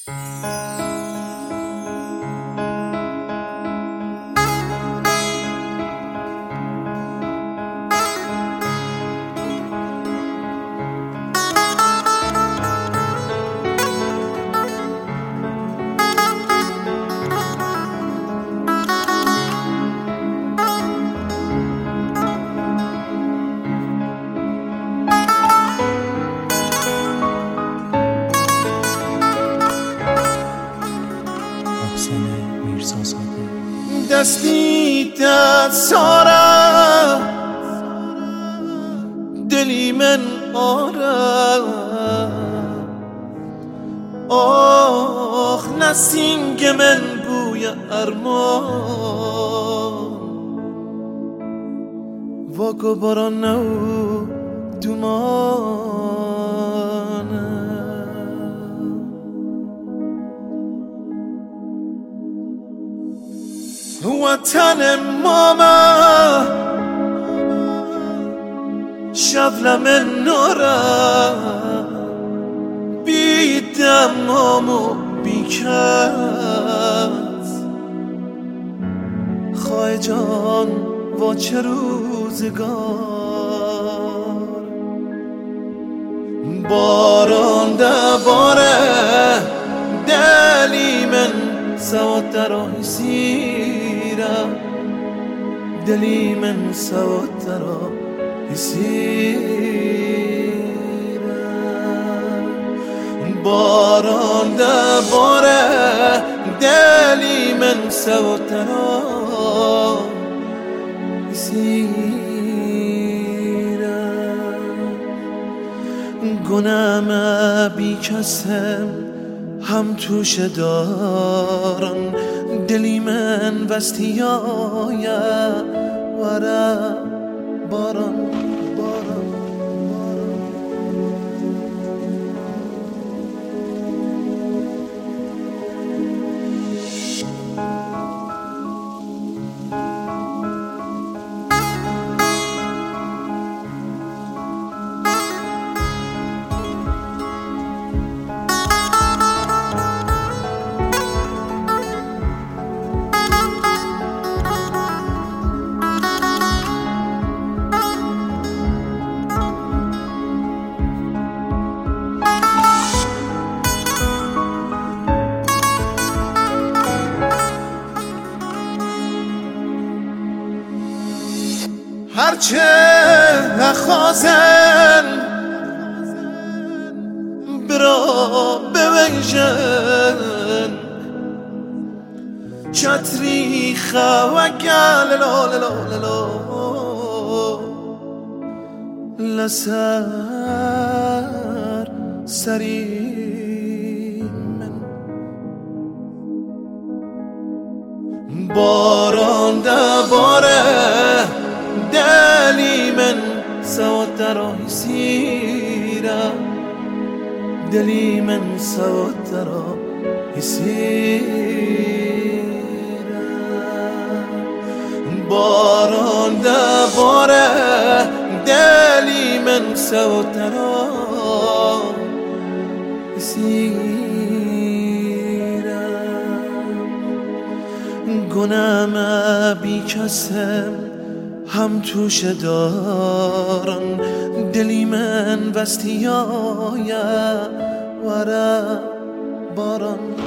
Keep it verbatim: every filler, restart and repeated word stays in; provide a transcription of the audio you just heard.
دستی دست ساره دلی من آره آخ نسینگ من بوی ارمان واکو باران نو دومانه وطن ماما شبل من نورا بی دمام و بی کس خواه جان و چه روزگار باران ده باره دلی من سواد در آهیسیرم دلی من سواد در آهیسیرم باران ده باره دلی من سواد در آهیسیرم گنام بی کسم هم توش دارن دلی من وستیای وره باران باران هرچه نخوازن برا بویژن چتری خوگل لا لا لا لا لسر سری من باران ده باره دلی من سواد در آهیسیرم دلی من سواد در آهیسیرم باران ده باره دلی من سواد در آهیسیرم گنام بی کسم هم توش دارن دلی من وستیای وره باران